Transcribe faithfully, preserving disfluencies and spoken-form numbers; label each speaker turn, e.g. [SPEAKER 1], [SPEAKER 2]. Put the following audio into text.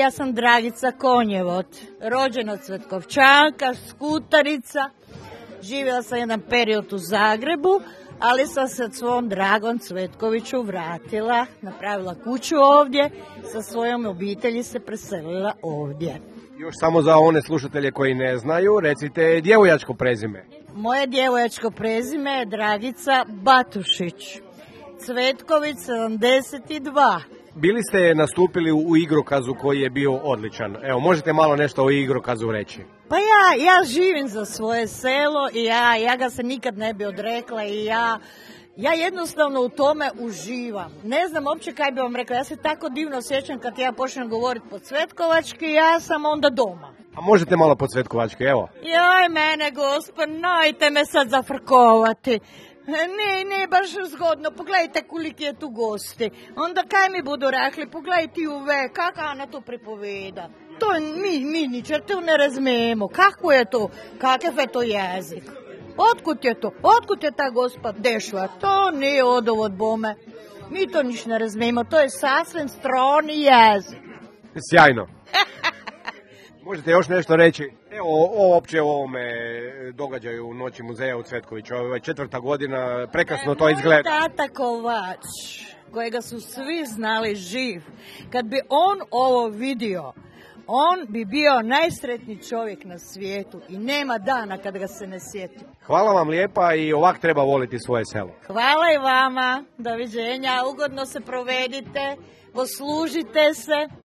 [SPEAKER 1] ja sam Dragica Konjevot, rođena Cvetkovčanka, skutarica. Živjela sam jedan period u Zagrebu, ali sam se svom dragom Cvetkoviću vratila, napravila kuću ovdje, sa svojom obitelji se preselila ovdje.
[SPEAKER 2] Još samo za one slušatelje koji ne znaju, recite djevojačko prezime.
[SPEAKER 1] Moje djevojačko prezime je Dragica Batušić, Cvetković sedamdeset dva.
[SPEAKER 2] Bili ste nastupili u igrokazu koji je bio odličan. Evo, možete malo nešto o igrokazu reći?
[SPEAKER 1] Pa ja, ja živim za svoje selo i ja, ja ga se nikad ne bi odrekla i ja, ja jednostavno u tome uživam. Ne znam uopće kaj bi vam rekla, ja se tako divno osjećam kad ja počnem govoriti po cvetkovački, ja sam onda doma.
[SPEAKER 2] A možete malo po cvetkovački, evo.
[SPEAKER 1] Joj mene gospod, najte me sad zafrkovati. Ne, ne, baš zgodno, pogledajte koliki je tu gosti. Onda kaj mi budu rekli, pogledaj ti uve, kaka ona to pripoveda. To mi, mi ničer to ne razumemo, kako je to, kakav je to jezik. Otkud je to, otkud je ta gospa dešla, to nije odov od bome. Mi to niš ne razumemo, to je sasvim strani jezik.
[SPEAKER 2] Sjajno. Možete još nešto reći? Evo, o, opće o ovome događaju u Noći muzeja u Cvetkoviću. Ovo je četvrta godina, prekrasno to izgleda.
[SPEAKER 1] Moj tata Kovač, kojega su svi znali živ, kad bi on ovo vidio, on bi bio najsretniji čovjek na svijetu i nema dana kad ga se ne sjeti.
[SPEAKER 2] Hvala vam lijepa i ovak treba voliti svoje selo.
[SPEAKER 1] Hvala i vama, doviđenja, ugodno se provedite, poslužite se.